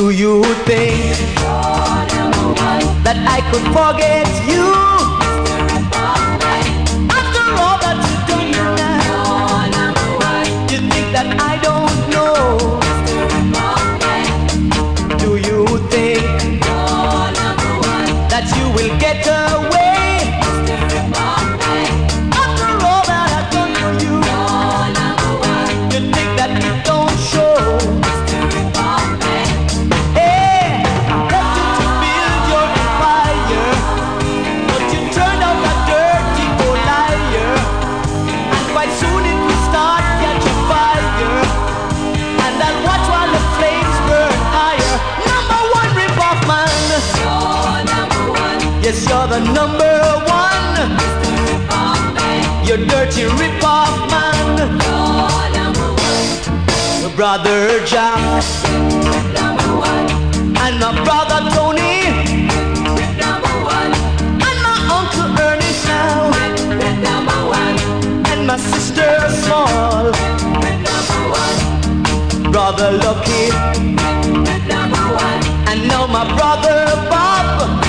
Do you think that I could forget you? After all that you've done now, you think that I don't know? Do you think that you will get away? After all that I've done for you, you think that it don't show? Yes, you're the number one. You're dirty rip-off man. Your brother Jack and my brother Tony and my uncle Ernest now and my sister Small, brother Lucky and now my brother Bob.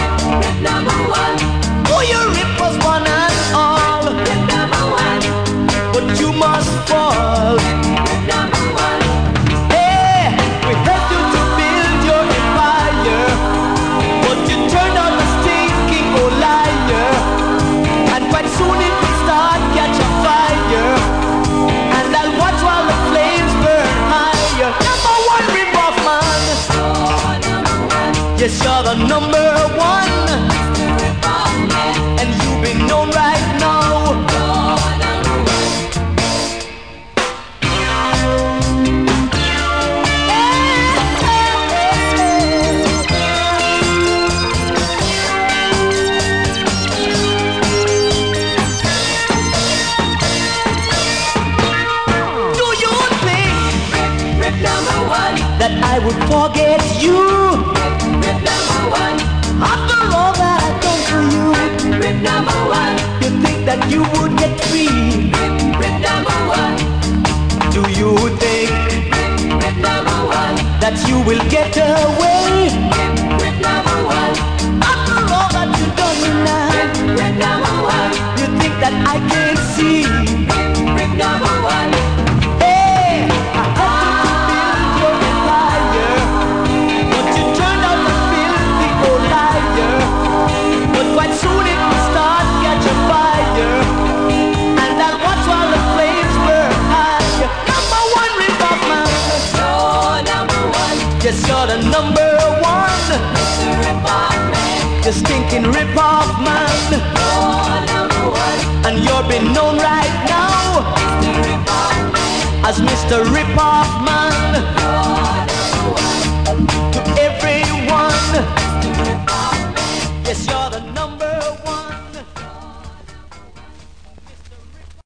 Oh, you rip us one and all, but you must fall. Hey, we helped you to build your empire, but you turned out a stinking old liar. And quite soon it will start catch a fire, and I'll watch while the flames burn higher. Number one rip-off man. Yes, you're the number one. And you've been known right now. Do you think that I would forget you? After all that I've done for you, you think that you would get free? Do you think that you will get away? After all that you've done now, you think that I can't see? Hey, I helped you to build your empire, but you turned out a filthy old liar. But quite soon it will start catch a fire, and I'll watch while the flames burn high. Number one rip-off man. Yes, you're the number one. The stinking rip-off man. And you're been known right now as Mr. Rip-off man.